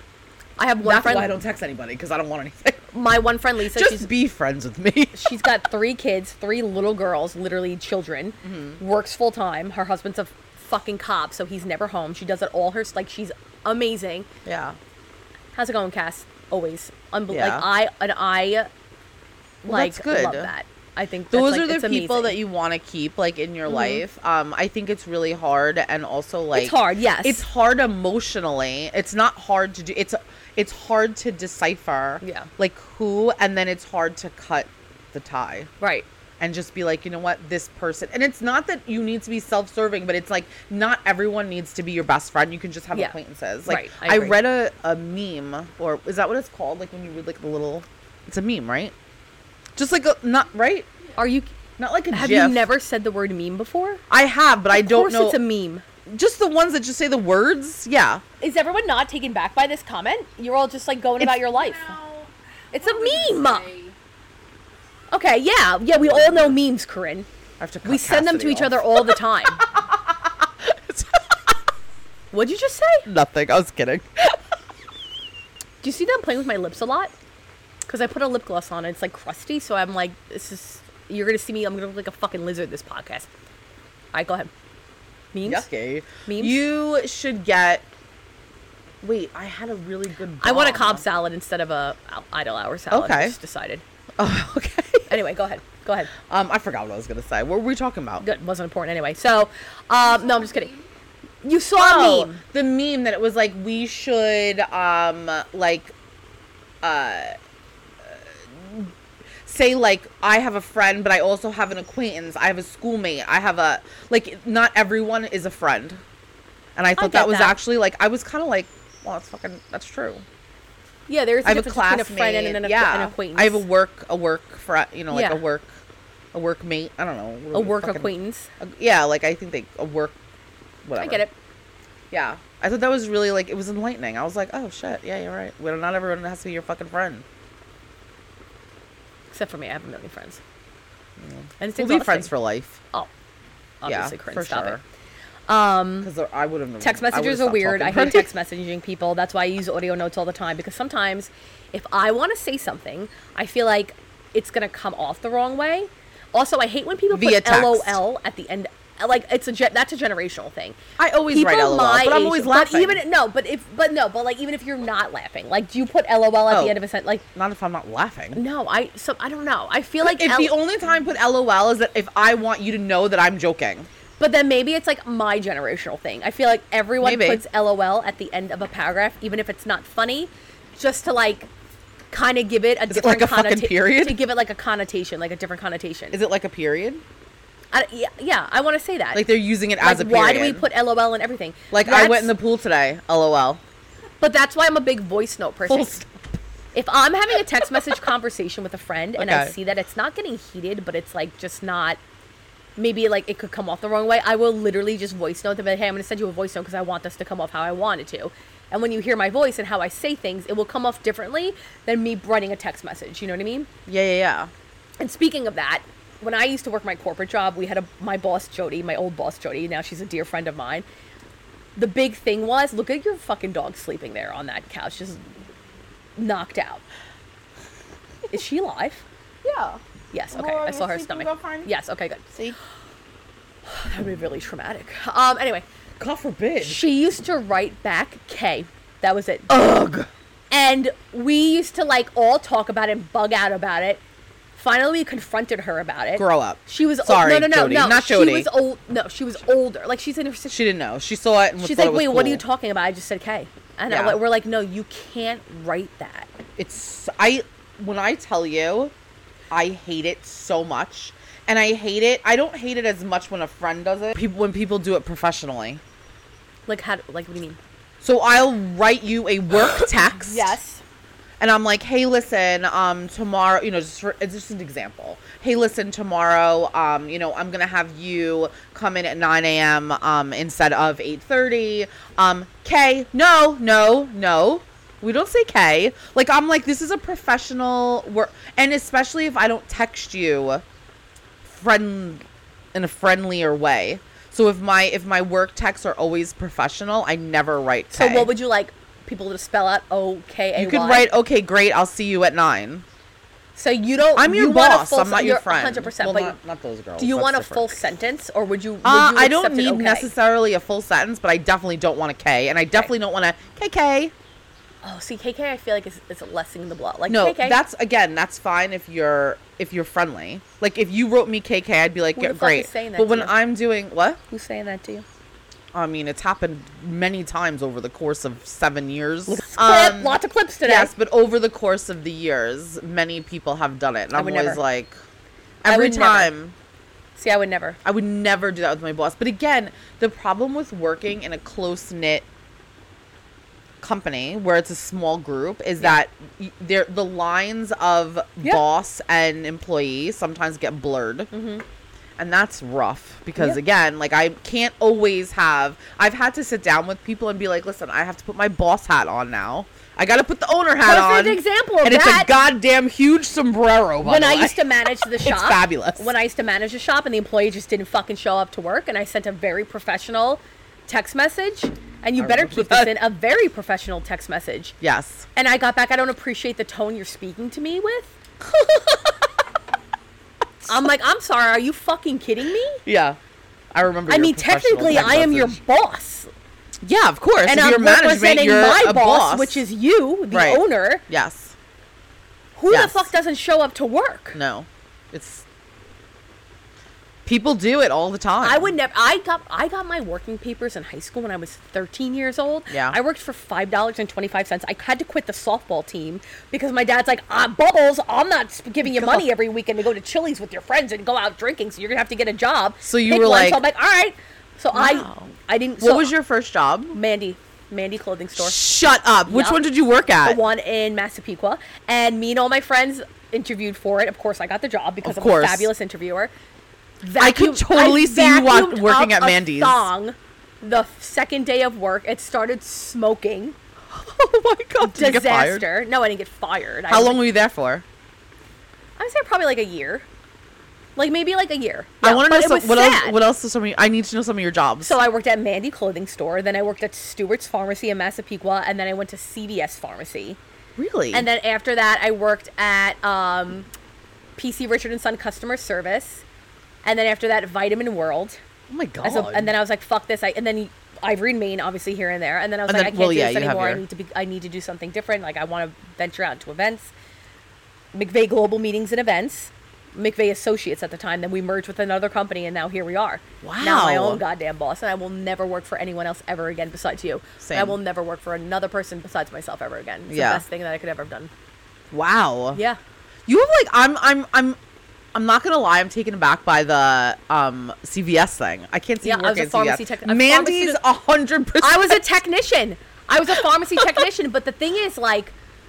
I have one that's friend. why I don't text anybody, because I don't want anything. My one friend Lisa. Just she's be friends with me. she's got three kids, three little girls, literally children. Mm-hmm. Works full time. Her husband's a fucking cop, so he's never home. She does it all her like she's amazing. Yeah. How's it going, Cass? Always. Unbel- Yeah. Like I and I like that's good. love that. I think that's, Those like, are the it's people amazing. that you want to keep like in your life. Um, I think it's really hard, and also like It's hard, yes. It's hard emotionally. It's not hard to do. It's it's hard to decipher. Yeah. Like who, and then it's hard to cut the tie right. and just be like, you know what, this person. And it's not that you need to be self-serving, but it's like not everyone needs to be your best friend. You can just have Yeah. acquaintances. Like Right, I I, agree. read a a meme, or is that what it's called? Like when you read like the little, it's a meme, right? Just like a not right. Are you? Not like a Have GIF. you never said the word meme before? I have, but I Of don't course know. it's a meme. Just the ones that just say the words. Yeah. Is everyone not taken back by this comment? You're all just like going It's- about your life. Now, It's what a would you meme. say? Okay, yeah, yeah. We all know memes, Corinne. I have to. Cut We send them to Cassidy each off. other all the time. What'd you just say? Nothing. I was kidding. Do you see that I'm playing with my lips a lot? Because I put a lip gloss on and it's like crusty, so I'm like, this is. You're gonna see me. I'm gonna look like a fucking lizard this podcast. All right, go ahead. Memes. Yucky. Memes? You should get. Wait, I had a really good. I want a bomb. Cobb salad instead of a al- idle hour salad. I Okay. just decided. Oh, okay. Anyway, go ahead. Go ahead. Um, I forgot what I was gonna say. What were we talking about? Good. Wasn't important anyway. So, um, no, I'm just kidding. You saw Oh, a meme. the meme that it was like we should um like uh say like I have a friend, but I also have an acquaintance. I have a schoolmate. I have a like not everyone is a friend. And I thought get that was that. actually like I was kind of like, well, that's fucking that's true. Yeah, there's a I have a difference between a classmate. friend and an, yeah, an acquaintance. I have a work a work friend. You know, like Yeah. a work a work mate. I don't know. a work fucking- acquaintance. a- yeah, like I think they a work. Whatever. I get it. Yeah, I thought that was really like it was enlightening. I was like, oh shit, yeah, you're right. Well, not everyone has to be your fucking friend. Except for me, I have a million friends. And it's We'll be exhausting. friends for life. Oh, obviously, yeah, Corinne, for stop sure. it. Um, Because I would have text messages are weird. I hate text messaging people. That's why I use audio notes all the time because sometimes if I want to say something, I feel like it's gonna come off the wrong way. Also, I hate when people Via put text. LOL at the end. like it's a ge- that's a generational thing. I always People write LOL, my but I'm age- always laughing. But even no, but if but no, but like even if you're not laughing, like do you put LOL at Oh. the end of a sentence? Like Not if I'm not laughing. no, I so I don't know. I feel like If L- the only time I put LOL is that if I want you to know that I'm joking. but then maybe it's like my generational thing. I feel like everyone Maybe. puts LOL at the end of a paragraph, even if it's not funny, just to like kind of give it a Is it different like a fucking connota- period? to give it like a connotation, like a different connotation. Is it like a period? I, yeah, yeah, I want to say that. Like they're using it Like, as a period. why do we put LOL in everything? Like I That's- went in the pool today. LOL. But that's why I'm a big voice note person. Full stop. If I'm having a text message conversation with a friend and I Okay. see that it's not getting heated, but it's like just not, maybe like it could come off the wrong way, I will literally just voice note them. Like, hey, I'm going to send you a voice note because I want this to come off how I want it to. And when you hear my voice and how I say things, it will come off differently than me writing a text message. You know what I mean? Yeah, yeah, yeah. And speaking of that, when I used to work my corporate job, we had a my boss Jody, my old boss Jody. Now she's a dear friend of mine. The big thing was, look at your fucking dog sleeping there on that couch, just knocked out. Is she alive? Yeah. Yes. Okay, Well, I saw you her sleeping stomach. well, fine? Yes. Okay. Good. See? That would be really traumatic. Um. Anyway, God forbid. she used to write back K. That was it. Ugh. And we used to like all talk about it and bug out about it. Finally, we confronted her about it. Grow up. She was Sorry, old. No, no, no, Jody. no. Not She Jody. was old. No, she was older. Like she's in her sixties. She didn't know. She saw it and She's thought like, it was wait, what are you cool. talking about? I just said K. And Yeah. I, we're like, no, you can't write that. It's I when I tell you, I hate it so much, and I hate it. I don't hate it as much when a friend does it. People when people do it professionally. Like, how? Like, what do you mean? So I'll write you a work text. Yes. And I'm like, hey, listen, um, tomorrow, you know, just for, it's just an example. Hey, listen, tomorrow, um, you know, I'm going to have you come in at nine a.m. um, instead of eight thirty. Um, K, no, no, no. We don't say K. Like, I'm like, this is a professional work. And especially if I don't text you friend in a friendlier way. So if my if my work texts are always professional, I never write K. So what would you like people to spell out? O K A Y. You could write, okay, great, I'll see you at nine. So you don't. I'm your you want a boss. full I'm not sen- your you're friend. one hundred percent. Well, but not, not those girls. do you That's want a different. full sentence, or would you? Would Uh, you I don't accept it need okay? necessarily a full sentence, but I definitely don't want a K, and I definitely don't want a K K. Oh, see, K K, I feel like it's, it's lessening the blow. Like No, K K. that's again, that's fine if you're if you're friendly. Like if you wrote me K K, I'd be like, Who yeah, the fuck great. is saying that But to when you? I'm doing what? Who's saying that to you? I mean, it's happened many times over the course of seven years. Clip, Um, lots of clips today. Yes, but over the course of the years, many people have done it, and I I'm would always never. like, I every would never. time. See, I would never. I would never do that with my boss. But again, the problem with working in a close knit company where it's a small group is Yeah. that y- there the lines of Yeah. boss and employee sometimes get blurred. Mm-hmm. And that's rough because Yeah. again, like I can't always have I've had to sit down with people and be like, listen, I have to put my boss hat on now. I got to put the owner hat on. Perfect example of and it's that. a goddamn huge sombrero. By When the I way. used to manage the shop, It's fabulous. When I used to manage the shop and the employee just didn't fucking show up to work, and I sent a very professional text message, and you I better remember keep this that. in, a very professional text message. Yes. And I got back, I don't appreciate the tone you're speaking to me with. I'm like, I'm sorry, are you fucking kidding me? Yeah. I remember I your mean, professional technically, text I am your message. boss. Yeah, of course. And if I'm you're management, representing you're my a boss, boss, which is you, the Right. owner. yes. Who Yes. the fuck doesn't show up to work? No, it's people do it all the time. I would never. I got I got my working papers in high school when I was thirteen years old. Yeah. I worked for five dollars and twenty five cents. I had to quit the softball team because my dad's like, ah, Bubbles, I'm not sp- giving you God. money every weekend to go to Chili's with your friends and go out drinking. So you're gonna have to get a job. So you Pick were one." like- so I'm like, all right. So Wow. I I didn't. What so was your first job? Mandy Mandy clothing store? Shut up. Which Yup. one did you work The at? one in Massapequa, and me and all my friends interviewed for it. Of course, I got the job because Of I'm course. a fabulous interviewer. I could Vacuumed- totally I see you wa- vacuumed working up at a Mandy's. Thong the f- second day of work. It started smoking. Oh my god! Did you get fired? Disaster. No, I didn't get fired. I How was long like- were you there for? I would say probably like a year. Like maybe like a year. I Yeah, want to but know it some, was what else. sad. What else? Is some of your, I need to know some of your jobs. So I worked at Mandy Clothing Store. Then I worked at Stewart's Pharmacy in Massapequa, and then I went to C V S Pharmacy. really? And then after that, I worked at um, P C Richard and Son Customer Service. And then after that, Vitamin World. Oh my god. As a, and then I was like, fuck this. I and then Irene Main, obviously here and there. And then I was And like, then- I can't well, do yeah, this you have anymore. I your- need to be. I need to do something different. Like I want to venture out into events. McVeigh Global Meetings and Events. McVeigh Associates at the time. Then we merged with another company, and now here we are. Now I'm my Wow. own goddamn boss, and I will never work for anyone else ever again besides you. Same. And I will never work for another person besides myself ever again. It's Yeah. the best thing that I could ever have done. Wow. Yeah. You have like I'm I'm I'm I'm not gonna lie, I'm taken aback by the um C V S thing. I can't see Yeah, you I was working a at pharmacy C V S. tech- a Mandy's pharmaceutical- a hundred percent. I was a technician. I was a pharmacy technician, but the thing is, like,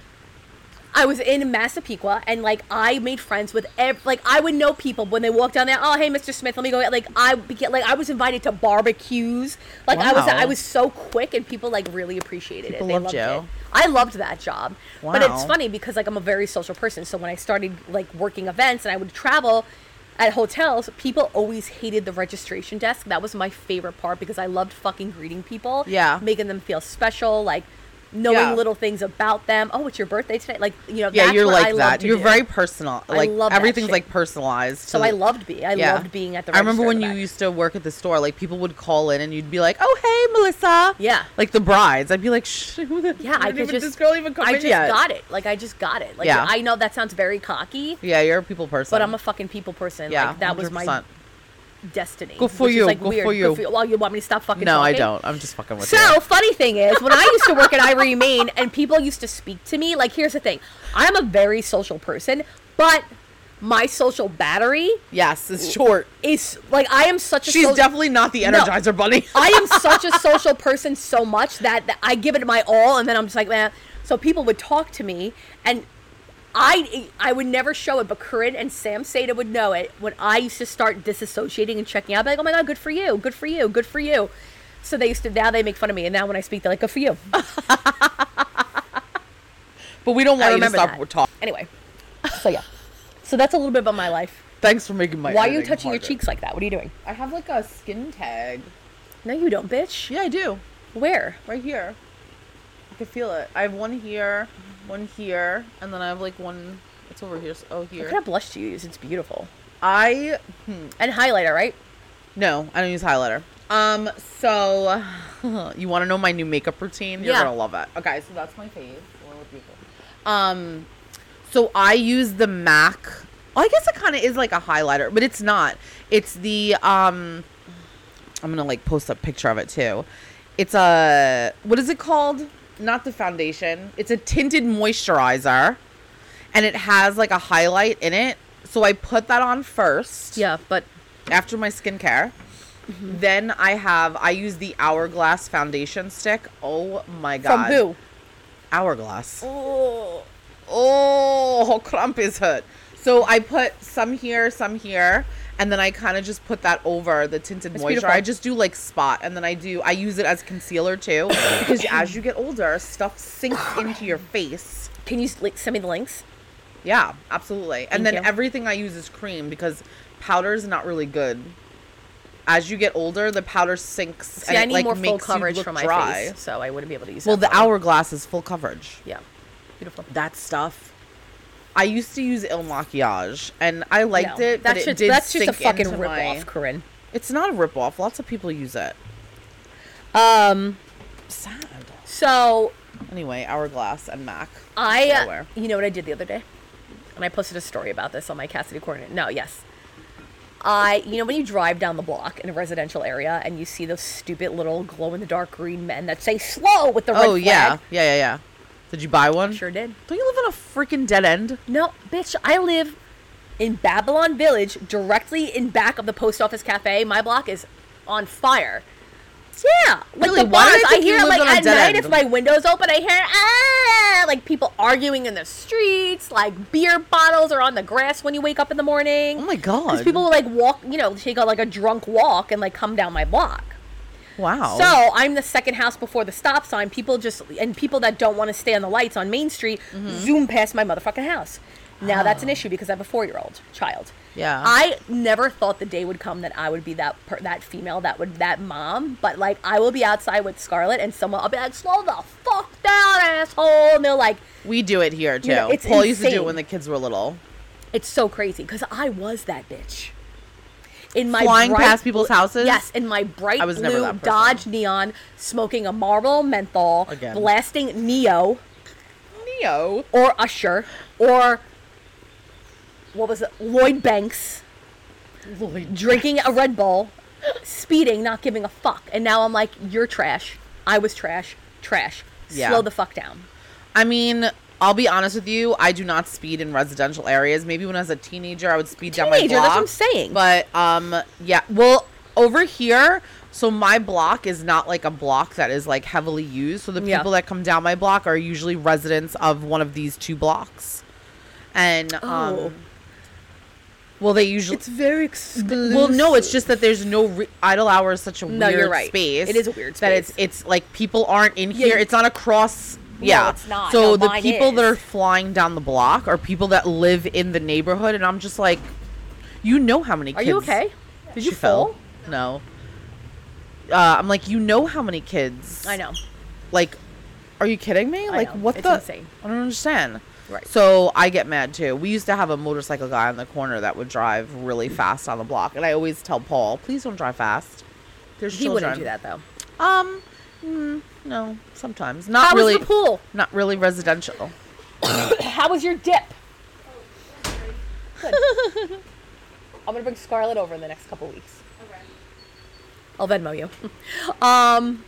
I was in Massapequa, and like I made friends with ev- like I would know people when they walked down there. Oh, hey, Mister Smith, let me go. Like I became, like I was invited to barbecues. Like I was Wow. I was so quick, and people like really appreciated People it. They loved loved you. it. I loved that job. But it's Wow. funny because like I'm a very social person. So when I started like working events and I would travel at hotels, people always hated the registration desk. That was my favorite part because I loved fucking greeting people. Yeah. Making them feel special, like knowing Yeah. little things about them. Oh, it's your birthday today. Like, you know, Yeah, that's you're what like I love that. to You're do. very personal. I Like love that everything's shit. like personalized. So to- I loved being. I yeah. loved being at the I remember register when in the you back. used to work at the store, like people would call in and you'd be like, "Oh, hey, Melissa." Yeah. Like the brides. I'd be like, Shh, who the Yeah, I didn't could even, just. this girl even come I in just yet. got it. Like I just got it. Like Yeah. I know that sounds very cocky, Yeah, you're a people person. but I'm a fucking people person. yeah, Like that was my one hundred percent. destiny. Good for which is, you, like, good weird. for you. Well, you want me to stop fucking No, I talking? don't. I'm just fucking with you. So, funny thing is, when I used to work at Irene Main and people used to speak to me, like, here's the thing. I'm a very social person, but my social battery Yes, it's short. is, like, I am such a She's social... definitely not the No. Energizer Bunny. I am such a social person so much that, that I give it my all, and then I'm just like, man. So people would talk to me, and I I would never show it, but Corinne and Sam Seda would know it. When I used to start disassociating and checking out, I'd be like, oh my God, good for you, good for you, good for you. So they used to, now they make fun of me, and now when I speak, they're like, good for you. But we don't I want you to remember stop that. talking. Anyway, so yeah. So that's a little bit about my life. Thanks for making my Why are you editing touching your harder. cheeks like that? What are you doing? I have like a skin tag. No, you don't, bitch. Yeah, I do. Where? Right here. I can feel it. I have one here, one here, and then I have like one. It's over here. Oh, What here. kind of blush do you use? It's beautiful. I hmm, And highlighter, right? no, I don't use highlighter. Um, so you want to know my new makeup routine? You're Yeah. gonna love it. Okay, so that's my face. Well, look beautiful. Um, so I use the MAC. Well, I guess it kind of is like a highlighter, but it's not. It's the um. I'm gonna like post a picture of it too. It's a what is it called? Not the foundation. It's a tinted moisturizer, and it has like a highlight in it. So I put that on first. Yeah, but After my skincare. Then I have I use the Hourglass foundation stick. Oh my god. from who? Hourglass. Oh. Oh, cramp is hurt. So I put some here, some here, and then I kind of just put that over the tinted It's moisturizer. beautiful. I just do like spot, and then I do I use it as concealer too, because as you get older, stuff sinks into your face. Can you like, send me the links? Yeah, absolutely. And Thank then you. everything I use is cream because powder is not really good. As you get older, the powder sinks See, and I it need like more full makes you coverage look for my dry. face, so I wouldn't be able to use Well, that. the for me. Hourglass is full coverage. Yeah. Beautiful. That stuff. I used to use Il Makiage, and I liked No, it, but that's it just, did that's just a sink fucking into rip my- off, Corinne. It's not a rip off. Lots of people use it. Um. Sad. So Anyway, Hourglass and MAC. I, That's what I uh, wear. you know what I did the other day, and I posted a story about this on my Cassidy Coordinate. No, yes. I, you know, when you drive down the block in a residential area and you see those stupid little glow in the dark green men that say slow with the red Oh flag. yeah, yeah, yeah, yeah. Did you buy one? Sure did. Don't you live on a freaking dead end? No, bitch, I live in Babylon Village, directly in back of the post office cafe. My block is on fire. Yeah, like Really? the Why did bars. I I think you hear lived like on a at dead night end? if my window's open, I hear ah, like people arguing in the streets. Like beer bottles are on the grass when you wake up in the morning. Oh my god. Because people will like walk, you know, take a, like a drunk walk and like come down my block. Wow. So I'm the second house before the stop sign. People just and people that don't want to stay on the lights on Main Street Mm-hmm. zoom past my motherfucking house. Now that's an issue because I have a four-year-old child. Yeah. I never thought the day would come that I would be that per, that female that would that mom. But like I will be outside with Scarlett and someone I'll be like, slow the fuck down, asshole. And they're like, we do it here too. You know, it's Paul used to do insane. it when the kids were little. it's so crazy because I was that bitch. in my Flying bright past people's bl- houses? Yes, in my bright I was never blue that person. Dodge Neon, smoking a Marlboro menthol, Again. blasting Neo Neo. or Usher or what was it, Lloyd Banks, drinking a Red Bull, speeding, not giving a fuck. And now I'm like, you're trash. I was trash. Trash. Yeah. Slow the fuck down. I mean, I'll be honest with you. I do not speed in residential areas. Maybe when I was a teenager, I would speed down my Teenager, block. that's what I'm saying. But um, yeah. Well, over here, so my block is not like a block that is like heavily used. So the Yeah. people that come down my block are usually residents of one of these two blocks. And um, Oh. well, they usually. very exclusive. Well, no, it's just that there's no re- idle hour is such a No, weird you're right. space. It is a weird That it's space. it's like people aren't in Yeah, here. you- It's not across. Yeah, it's not. So No, the mine people that is. are flying down the block are people that live in the neighborhood, and I'm just like, you know how many Are kids? you okay? Did you She fell. fall? No. Uh, I'm like, you know how many kids? I know. Like, are you kidding me? I Like, know. what It's the? insane. I don't understand. Right. So I get mad too. We used to have a motorcycle guy on the corner that would drive really fast on the block, and I always tell Paul, please don't drive fast. There's He children. wouldn't do that though. Um, mm, no, sometimes not How really. was the pool? Not really residential. How was your dip? Good. I'm gonna bring Scarlett over in the next couple weeks. Okay. I'll Venmo you. um.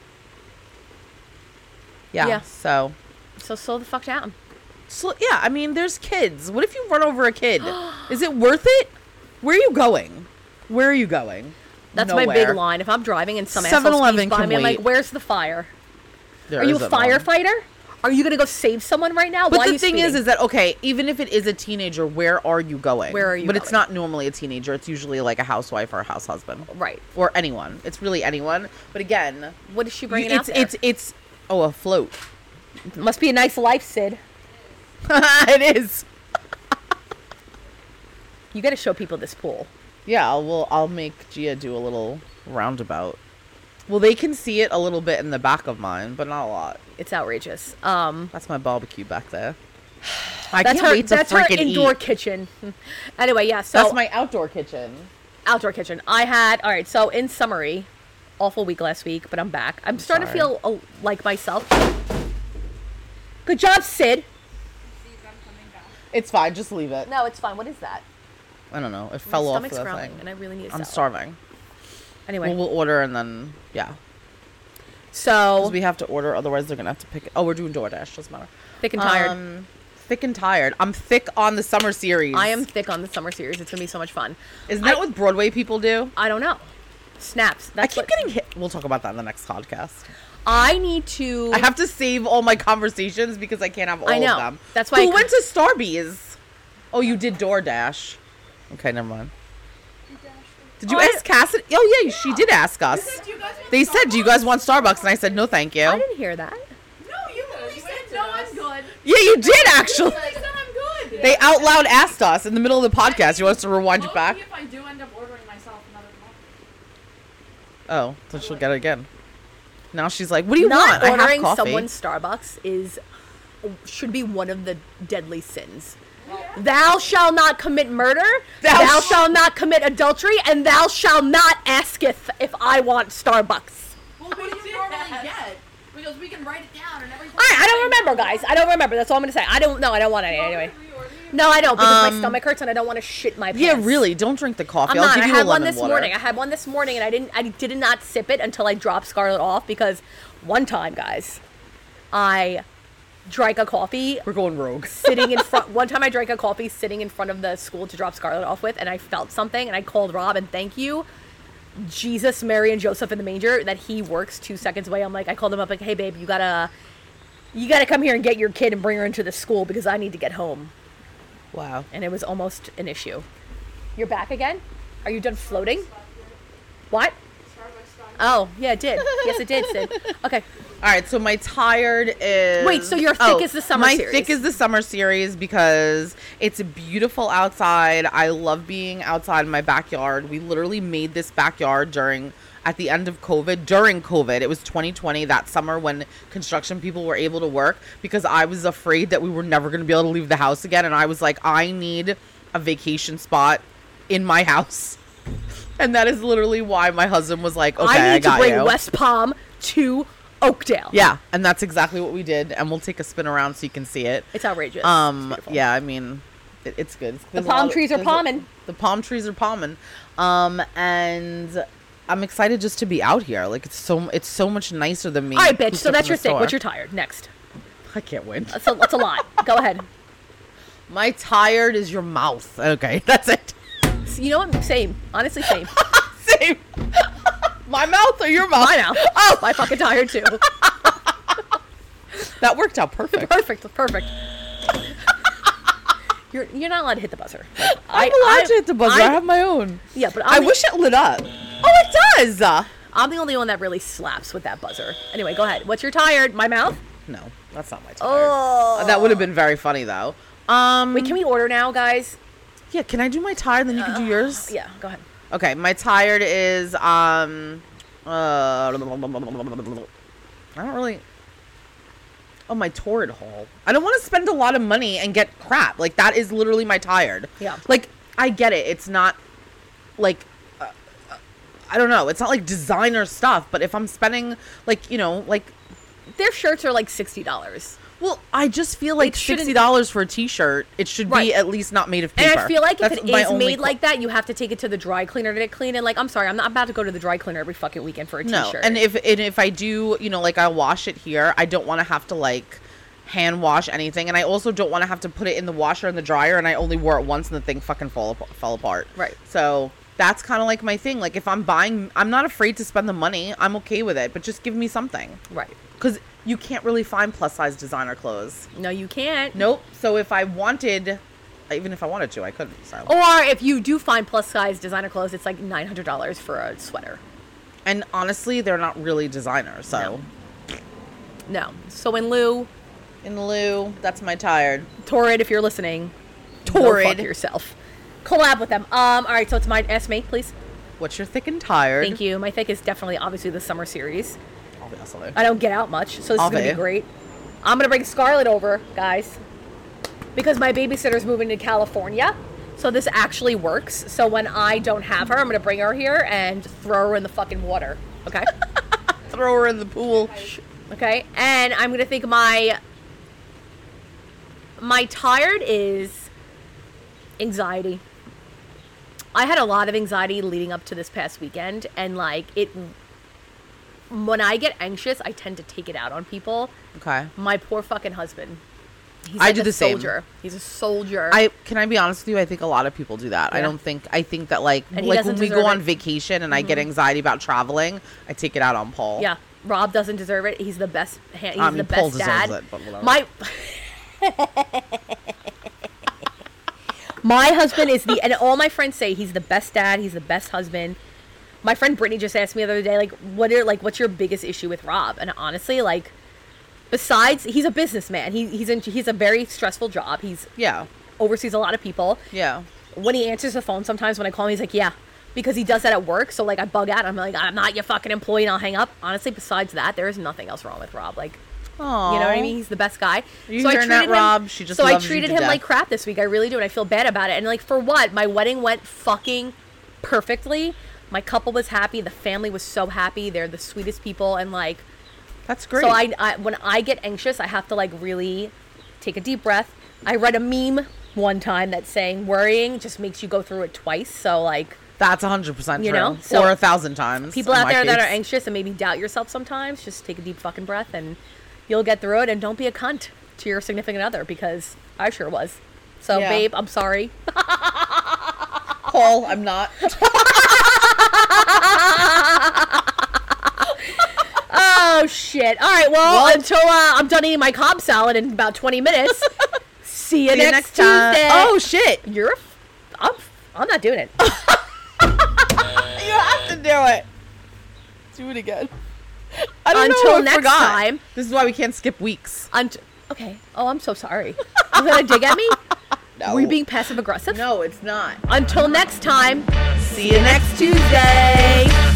Yeah. Yeah. So, So slow the fuck down. so yeah. I mean, there's kids. What if you run over a kid? Is it worth it? Where are you going? Where are you going? That's my Nowhere. big line. If I'm driving and some seven asshole eleven speeds by can me, I'm like, wait. "Where's the fire? There Are you a isn't one. firefighter? Are you gonna go save someone right now? But Why are the you thing is, speeding? is that okay? Even if it is a teenager, where are you going? Where are you But it's going? not normally a teenager. It's usually like a housewife or a house husband right? or anyone. It's really anyone. But again, What is she you- bringing it's out there? it's it's oh a float. Must be a nice life, Sid. It is. You got to show people this pool. Yeah, I'll we'll, I'll make Gia do a little roundabout. Well, they can see it a little bit in the back of mine, but not a lot. It's outrageous. Um, That's my barbecue back there. I that's can't her. wait to That's her freaking indoor eat. kitchen. Anyway, yeah. So That's my outdoor kitchen. outdoor kitchen. I had all right. So in summary, awful week last week, but I'm back. I'm, starting sorry. to feel uh, like myself. Good job, Sid. See, I'm coming back. It's fine. Just leave it. No, it's fine. What is that? I don't know. It My fell off stomach's the growling, thing. and I really need a I'm salad. starving. Anyway, Well, we'll order and then yeah, so because we have to order. Otherwise, they're gonna have to pick it. Oh, we're doing DoorDash. Doesn't matter. thick and tired. Um, thick and tired. I'm thick on the summer series. I am thick on the summer series. It's gonna be so much fun. Isn't that I- what Broadway people do? I don't know. Snaps. I That's keep what, getting hit. We'll talk about that in the next podcast. I need to. I have to save all my conversations because I can't have all I know. of them. That's why Who I- went to Starbucks? Oh, you did DoorDash. Okay, never mind. Did you Oh, I- ask Cassidy? Oh yeah, she did ask us. Do you guys want They said, "Do you guys want Starbucks?" And I said, "No, thank you." I didn't hear that. No, you literally said no. I'm good. Yeah, you did actually. You said I'm good. They out loud asked us in the middle of the podcast. You want us to rewind it Only back? if I do end up ordering myself another Oh, coffee. then she'll get it again. Now she's like, "What do you Not want?" I ordering have coffee. someone's Starbucks is should be one of the deadly sins. Thou shalt not commit murder. Thou Thou, sh- shalt not commit adultery, and thou shalt not asketh if I want Starbucks. Well, what do you normally get? Because we can write it down and everything. All right, I don't remember, guys. I don't remember. That's all I'm gonna say. I don't know. I don't want any anyway. No, I don't because Um, my stomach hurts and I don't want to shit my pants. Yeah, really. Don't drink the coffee. I'm I'll not. give I you had a one lemon this water. morning. I had one this morning, and I didn't. I did not sip it until I dropped Scarlett off because one time, guys, I drank a coffee We're going rogue. sitting in front. One time, I drank a coffee sitting in front of the school to drop Scarlett off with, and I felt something, and I called Rob and thank you, Jesus, Mary, and Joseph in the manger that he works two seconds away. I'm like, I called him up like, hey babe, you gotta, you gotta come here and get your kid and bring her into the school because I need to get home. Wow. And it was almost an issue. You're back again? Are you done floating? What? Oh, yeah, it did. Yes, it did, Sid. Okay. All right, so my tired is. Wait, so your thick is the summer my series. thick is the summer series because it's beautiful outside. I love being outside in my backyard. We literally made this backyard during at the end of COVID. During COVID, it was twenty twenty, that summer when construction people were able to work, because I was afraid that we were never going to be able to leave the house again, and I was like, I need a vacation spot in my house. And that is literally why my husband was like, okay, I I, need got to bring you. West Palm to Oakdale. Yeah, and that's exactly what we did. And we'll take a spin around so you can see it. It's outrageous. It's Um, beautiful. yeah, I mean, it, it's good. The There's a palm lot of- trees are there's a- palming. The palm trees are palming. Um, and I'm excited just to be out here. Like it's so it's so much nicer than me. All right, bitch. cooped So up that's in your the thing. store. What's your tired? Next. I can't win. That's a, that's a lot. Go ahead. My tired is your mouth. Okay, that's it. You know what? Same. Honestly, same. Same. My mouth or your mouth? I know. Oh, My fucking tired too. that worked out perfect. Perfect. Perfect. You're you're not allowed to hit the buzzer. Like, I'm I- allowed I- to hit the buzzer. I, I- have my own. Yeah, but I I'm the, wish it lit up. Oh, it does. Uh, I'm the only one that really slaps with that buzzer. Anyway, go ahead. What's your tired? My mouth? no, that's not my tired. Oh. That would have been very funny though. Um, Wait, can we order now, guys? yeah, can I do my tired? Then you can do yours. Yeah, go ahead. Okay, my tired is um uh I don't really Oh, my torrid haul. I don't want to spend a lot of money and get crap. Like that is literally my tired. Yeah. Like I get it. It's not like uh, uh, I don't know. It's not like designer stuff, but if I'm spending like, you know, like Their shirts are like sixty dollars. well, I just feel like It shouldn't- sixty dollars for a t-shirt, it should Right. be at least not made of paper. And I feel like if That's it my is only made qu- like that, you have to take it to the dry cleaner to get clean. And like, I'm sorry, I'm not about to go to the dry cleaner every fucking weekend for a No, t-shirt. and if and if I do, you know, like I wash it here, I don't want to have to like hand wash anything, and I also don't want to have to put it in the washer and the dryer, and I only wore it once and the thing fucking fall ap- fell apart. Right. So that's kind of like my thing. Like if I'm buying, I'm not afraid to spend the money. I'm okay with it, but just give me something, right. because you can't really find plus size designer clothes. No, you can't. Nope. So if I wanted, even if I wanted to, I couldn't. So. Or if you do find plus size designer clothes, it's like nine hundred dollars for a sweater. And honestly, they're not really designer. So No. So in lieu, in lieu, that's my tired. Torrid, if you're listening, Torrid. go fuck yourself. Collab with them. Um. All right. So it's my ask me, please. What's your thick and tired? Thank you. My thick is definitely obviously the summer series. Obviously. I don't get out much, so this is gonna Okay. be great. I'm gonna bring Scarlett over, guys, because my babysitter's moving to California. So this actually works. So when I don't have her, I'm gonna bring her here and throw her in the fucking water. Okay. Throw her in the pool. Okay. And I'm gonna think my my tired is anxiety. I had a lot of anxiety leading up to this past weekend, and like it. When I get anxious, I tend to take it out on people. Okay. My poor fucking husband. He's I like do a the same. soldier. He's a soldier. I can I be honest with you? I think a lot of people do that. I Yeah. don't think I think that like And he like doesn't when we go deserve on it. vacation and I get anxiety about traveling, I take it out on Paul. yeah. Rob doesn't deserve it. He's the best. ha- He's I mean, the Paul best deserves dad. it, but whatever. My. My husband is the, and all my friends say he's the best dad. He's the best husband. My friend Brittany just asked me the other day, like, what are like, what's your biggest issue with Rob? And honestly, like, besides, he's a businessman. He, he's in, he's a very stressful job. He's Yeah. oversees a lot of people. Yeah. When he answers the phone, sometimes when I call him, he's like, yeah, because he does that at work. So like, I bug out. I'm like, I'm not your fucking employee, and I'll hang up. Honestly, besides that, there is nothing else wrong with Rob. Like, Aww. you know what I mean? He's the best guy. You so I hearing that, treated him, Rob? She just so I loves you treated to him death. like crap this week. I really do, and I feel bad about it. And like, for what? My wedding went fucking perfectly. My couple was happy. The family was so happy. They're the sweetest people, and like, That's great. so I, I when I get anxious, I have to like really take a deep breath. I read a meme one time that's saying worrying just makes you go through it twice. So like, That's a hundred percent You true. know? So or a thousand times. people in out my there that are case. anxious and maybe doubt yourself sometimes, just take a deep fucking breath and you'll get through it. And don't be a cunt to your significant other, because I sure was. So Yeah. babe, I'm sorry. Paul, I'm not. Oh shit. All right, well, What? until uh, I'm done eating my Cobb salad in about twenty minutes. See you See you next, next time. Tuesday. Oh shit! You're a f- I'm I'm not doing it. You have to do it. Do it again. I don't Until know. I next forgot. time. This is why we can't skip weeks. Unt- okay. Oh, I'm so sorry. You gonna dig at me? No. Were you being passive aggressive? No, it's not. Until next time. See you next Tuesday.